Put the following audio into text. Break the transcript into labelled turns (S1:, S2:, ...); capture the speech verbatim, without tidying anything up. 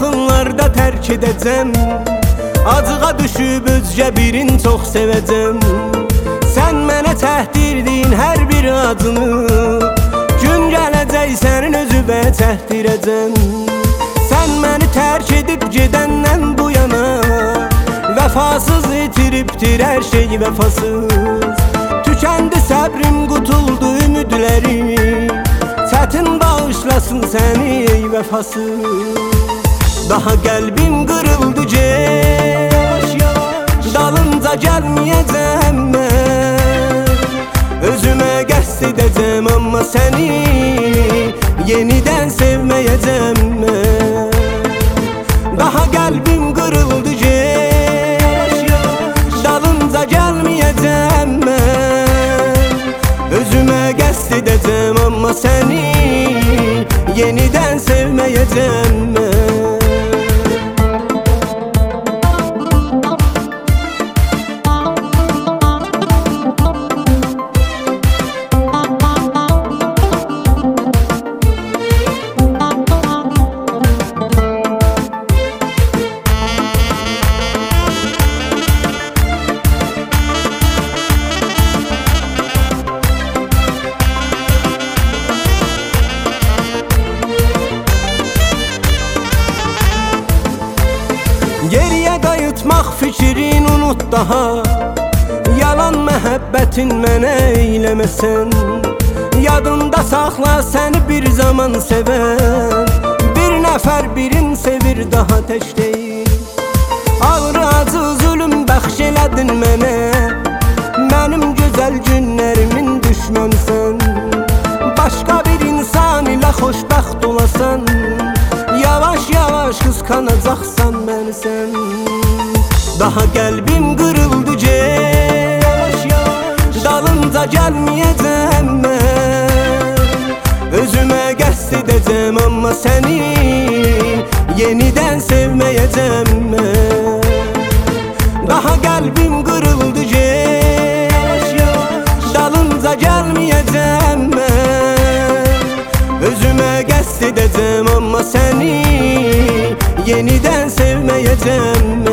S1: yaxınlarda tərk edəcəm. Acığa düşüb özcə birin çox sevəcəm. Sən mənə təhdirdiyin hər bir adını, gün gələcək sənin özübə çəkdirəcəm. Sən məni tərk edib gedəndən bu yana, vəfasız itiribdir hər şey vəfasız. Tükəndi səbrim, qutuldu ümidlərim, çətin bağışlasın səni ey vəfasız. Daha qəlbim qırıldı get, dalınca gəlməyəcəm mən. Özümə qəsd edəcəm amma səni yenidən sevməyəcəm mən. Daha qəlbim qırıldı get, dalınca gəlməyəcəm mən. Özümə qəsd edəcəm amma səni yenidən sevməyəcəm mən. Geriyə qayıtmaq fikrin unut daha, yalan məhəbbətin mənə eyləməsən. Yadında saxla səni bir zaman sevən, bir nəfər birin sevir daha tək deyil. Ağrı acı zulüm bəxş elədin mənə, mənim gözəl günlərimin düşmənsən. Başqa bir insan ilə xoşbəxt olasan, yavaş yavaş qısqanacaqsan məni sən. Daha qəlbim qırıldı get, dalınca gəlməyəcəm mən. Özümə qəsd edəcəm amma səni yenidən sevməyəcəm mən. Daha qəlbim qırıldı get, dalınca gəlməyəcəm mən. Özümə qəsd edəcəm amma səni yenidən sevməyəcəm mən.